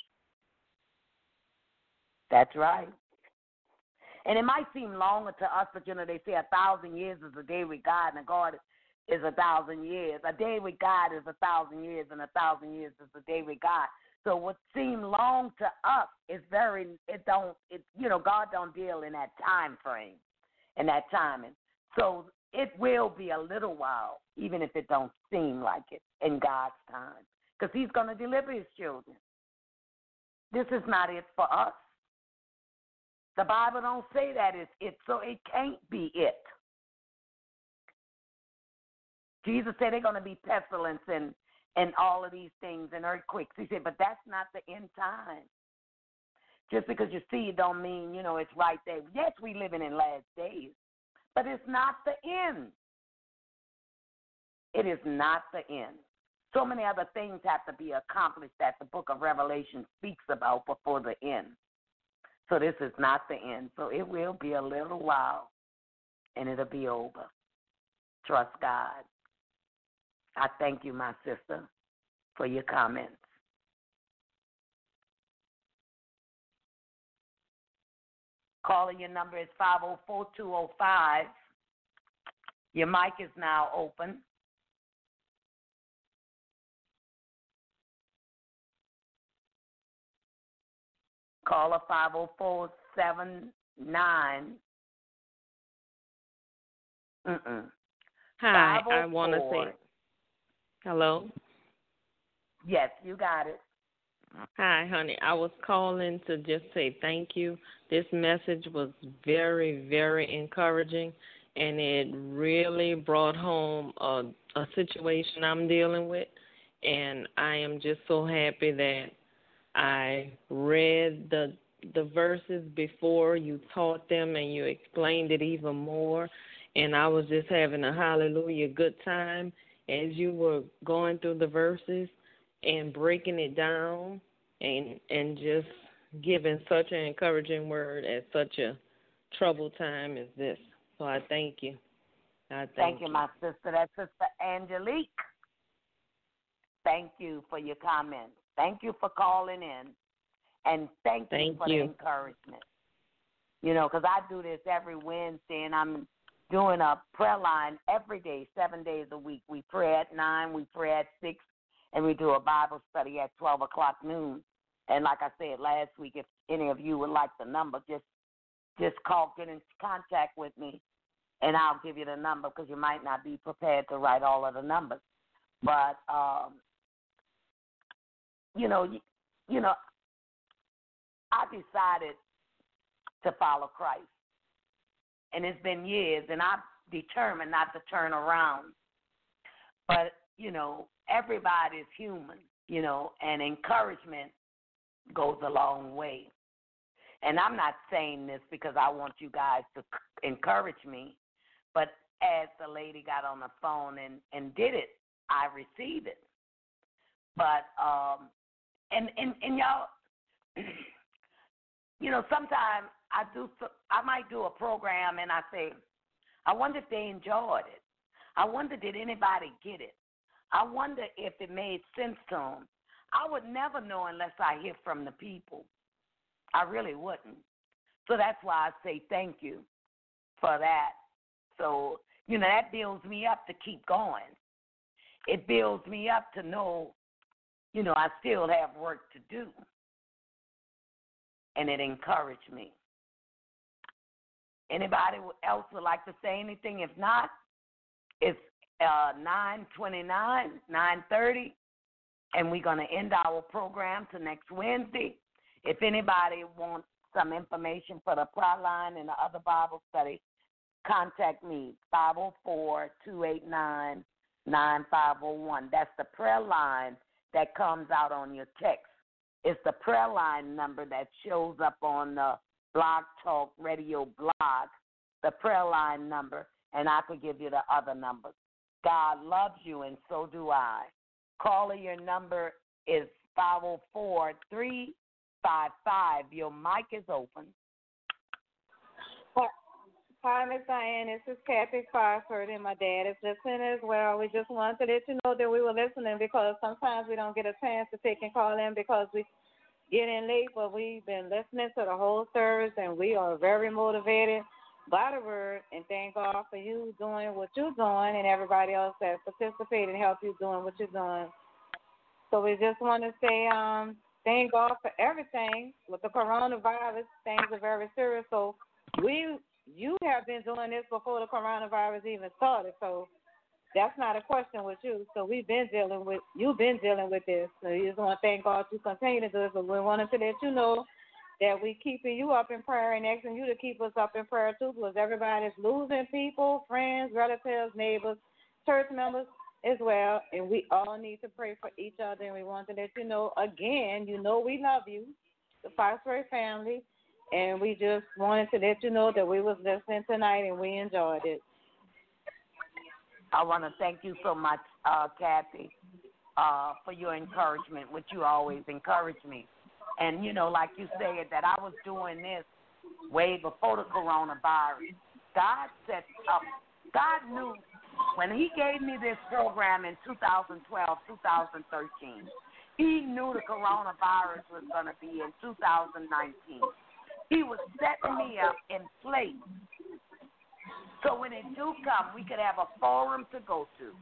That's right. And it might seem longer to us, but you know they say a thousand years is a day with God, and God is a thousand years. A day with God is a thousand years, and a thousand years is a day with God. So what seemed long to us is very, it don't, it you know, God don't deal in that time frame, in that timing. So it will be a little while, even if it don't seem like it, in God's time, because he's going to deliver his children. This is not it for us. The Bible don't say that it's it, so it can't be it. Jesus said they're going to be pestilence and, and all of these things and earthquakes. He said, but that's not the end time. Just because you see it don't mean, you know, it's right there. Yes, we living in last days, but it's not the end. It is not the end. So many other things have to be accomplished that the book of Revelation speaks about before the end. So this is not the end. So it will be a little while, and it'll be over. Trust God. I thank you, my sister, for your comments. Calling your number is five oh four, two oh five. Your mic is now open. Caller five oh four, seven nine. Mm-mm. Hi, I want to say hello. Yes, you got it. Hi, honey. I was calling to just say thank you. This message was very, very encouraging, and it really brought home a, a situation I'm dealing with, and I am just so happy that I read the the verses before you taught them and you explained it even more, and I was just having a hallelujah good time as you were going through the verses and breaking it down and and just giving such an encouraging word at such a troubled time as this. So I thank you. I thank, thank you, you, my sister. That's Sister Angelique. Thank you for your comments. Thank you for calling in, and thank, thank you for you. the encouragement. You know, because I do this every Wednesday, and I'm doing a prayer line every day, seven days a week. We pray at nine, we pray at six, and we do a Bible study at twelve o'clock noon. And like I said last week, if any of you would like the number, just just call, get in contact with me, and I'll give you the number because you might not be prepared to write all of the numbers. But, um, you know, you, you know, I decided to follow Christ. And it's been years, and I'm determined not to turn around. But, you know, everybody's human, you know, and encouragement goes a long way. And I'm not saying this because I want you guys to encourage me, but as the lady got on the phone and, and did it, I received it. But, um, and, and, and y'all, you know, sometimes I do, I might do a program and I say, I wonder if they enjoyed it. I wonder, did anybody get it? I wonder if it made sense to them. I would never know unless I hear from the people. I really wouldn't. So that's why I say thank you for that. So, you know, that builds me up to keep going. It builds me up to know, you know, I still have work to do. And it encouraged me. Anybody else would like to say anything? If not, it's uh, nine twenty-nine, nine thirty, and we're going to end our program to next Wednesday. If anybody wants some information for the prayer line and the other Bible study, contact me, five oh four, two eight nine, nine five oh one. That's the prayer line that comes out on your text. It's the prayer line number that shows up on the Blog Talk Radio blog, the prayer line number, and I could give you the other numbers. God loves you, and so do I. Caller, your number is five oh four, three five five. Your mic is open. Hi, Miss Diane. This is Kathy Crawford, and my dad is listening as well. We just wanted to let you know that we were listening because sometimes we don't get a chance to take and call in because we get in late, but we've been listening to the whole service, and we are very motivated by the word, and thank God for you doing what you're doing and everybody else that participated and helped you doing what you're doing. So we just want to say um, thank God for everything. With the coronavirus, things are very serious. So we, you have been doing this before the coronavirus even started, so that's not a question with you. So we've been dealing with, you've been dealing with this. So you just want to thank God to continue to do it. But we wanted to let you know that we keeping you up in prayer and asking you to keep us up in prayer too, because everybody's losing people, friends, relatives, neighbors, church members as well, and we all need to pray for each other. And we want to let you know again, you know we love you, the Foxbury family, and we just wanted to let you know that we was listening tonight and we enjoyed it. I want to thank you so much, uh, Kathy, uh, for your encouragement, which you always encourage me. And, you know, like you said, that I was doing this way before the coronavirus. God set up, God knew when he gave me this program in two thousand twelve, two thousand thirteen, he knew the coronavirus was going to be in two thousand nineteen. He was setting me up in place so when it do come, we could have a forum to go to.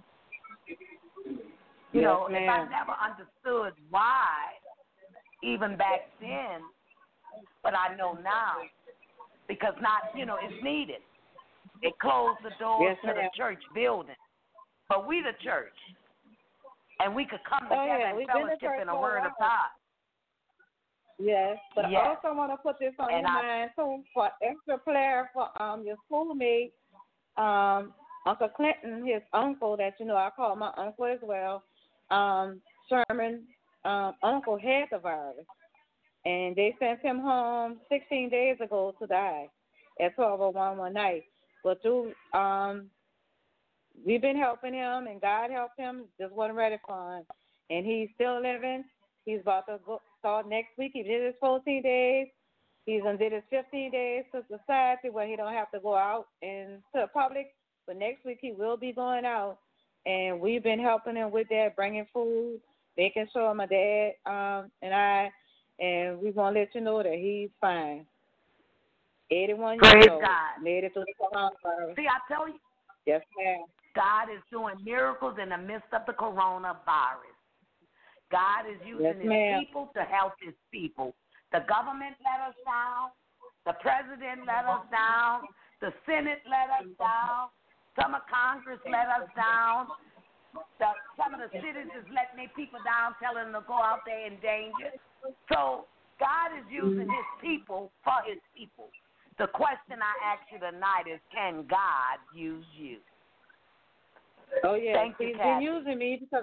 You Yes, know, ma'am. if I never understood why, even back then, but I know now, because not, you know, it's needed. It closed the doors Yes, to the ma'am. church building. But we the church. And we could come Oh, together yeah, and we've been to fellowship church in the for a word of while. God. Yes, but Yes. I also want to put this on And your I- mind too for extra prayer for um your schoolmate, um Uncle Clinton, his uncle that you know I call my uncle as well. Um, Sherman, um, uncle had the virus, and they sent him home sixteen days ago to die at twelve oh one one night. But through um, we've been helping him, and God helped him. Just wasn't ready for him, and he's still living. He's about to go, start next week. He did his fourteen days. He's gonna did his fifteen days to society where he don't have to go out into the public. But next week he will be going out, and we've been helping him with that, bringing food, making sure my dad um, and I, and we want to let you know that he's fine. eighty-one Praise years old, God. made it through the coronavirus. See, I tell you, Yes, ma'am. God is doing miracles in the midst of the coronavirus. God is using Yes, his ma'am. people to help his people. The government let us down. The president let us down. The Senate let us down. Some of Congress let us down. The, some of the cities is letting their people down, telling them to go out there in danger. So God is using his people for his people. The question I ask you tonight is, can God use you? Oh, yeah. Thank you, He's Kathy. been using me because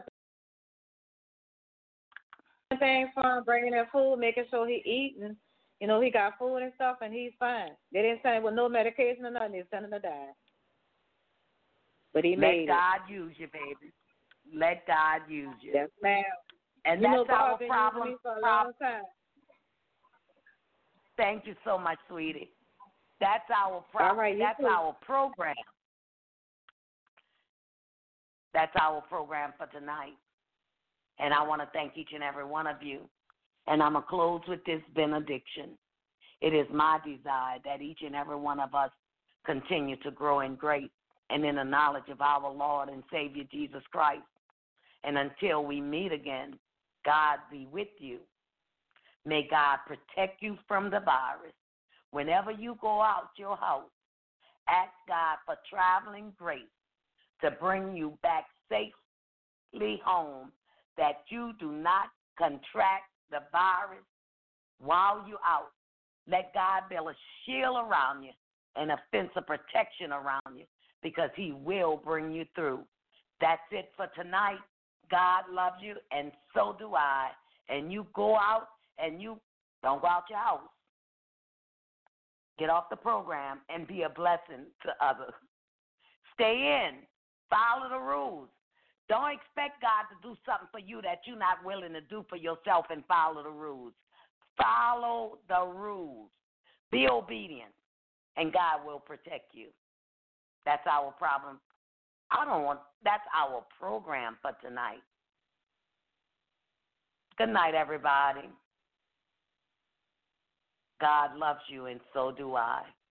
thing for him, bringing in food, making sure he eating. You know, he got food and stuff, and he's fine. They didn't send him with no medication or nothing. They sent him to die. But he Let made God use you, baby. Let God use you. it. Yes, ma'am. And You know, that's our God been problem. using me for a prob- long time. Thank you so much, sweetie. That's our problem. All right, you That's too. our program. That's our program for tonight. And I want to thank each and every one of you. And I'm going to close with this benediction. It is my desire that each and every one of us continue to grow in grace and in the knowledge of our Lord and Savior Jesus Christ. And until we meet again, God be with you. May God protect you from the virus. Whenever you go out your house, ask God for traveling grace to bring you back safely home, that you do not contract the virus while you're out. Let God build a shield around you and a fence of protection around you, because he will bring you through. That's it for tonight. God loves you, and so do I. And you go out, and you don't go out your house. Get off the program and be a blessing to others. Stay in. Follow the rules. Don't expect God to do something for you that you're not willing to do for yourself, and follow the rules. Follow the rules. Be obedient, and God will protect you. That's our problem. I don't want, that's our program for tonight. Good night, everybody. God loves you, and so do I.